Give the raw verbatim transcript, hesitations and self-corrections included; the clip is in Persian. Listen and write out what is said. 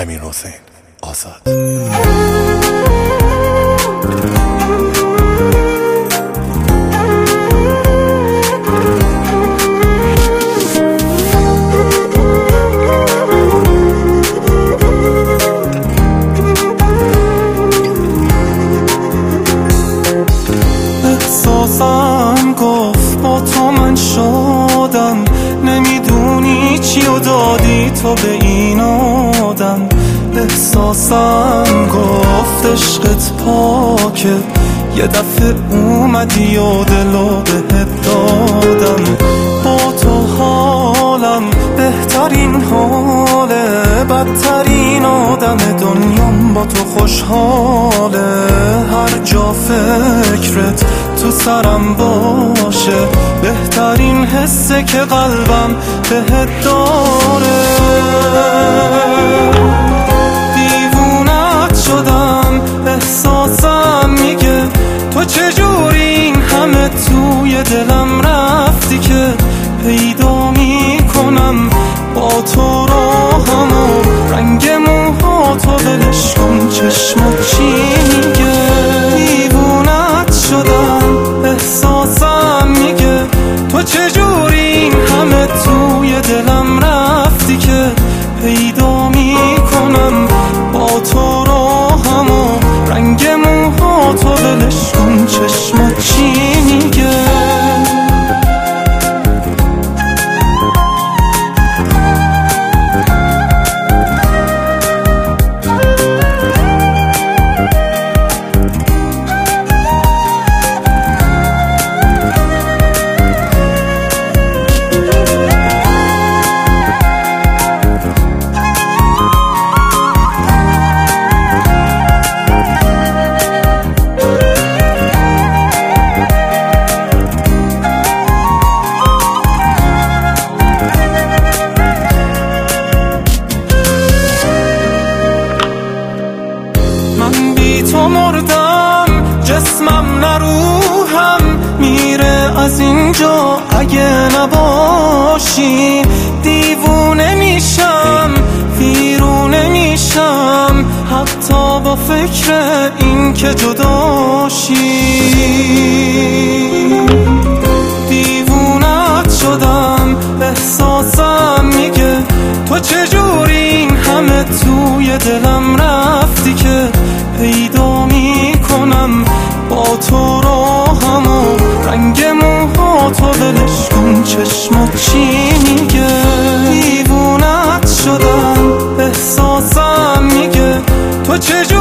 امیرحسین آزاد. احساسم گفت با تو من شادم، نمیدونی چی و دادی تو به این آدم. احساسم گفت عشقت پاکه، یه دفعه اومدی و دلو بهت دادم. با تو حالم بهترین حاله، بدترین آدم دنیام با تو خوشحاله. هر جا فکرت تو سرم باشه، بهترین حسه که قلبم بهت داره. دیوونت شدم، احساسم میگه تو چجوری این همه توی دلم رفتی که پیدا میکنم با تو راهمو. رنگ موها تو ولش کن، چشمات چی میگه؟ دیوونت شدم، احساسم میگه تو چجوری این همه توی دلم رفتی که پیدا میکنم با تو راهمو. رنگ موها تو ولش کن، چشمات چی میگه؟ تو مردم، جسمم نه روحم میره از اینجا اگه نباشی. دیوونه میشم، ویرونه میشم، حتی با فکر این که جداشی. دیوونت شدم، احساسم میگه تو چجوری این همه توی دلم رفتی که پیدا میکنم با تو راهمو. رنگ موها تو ولش کن، چشمات چی میگه؟ دیوونت شدم، احساسم میگه تو چجوری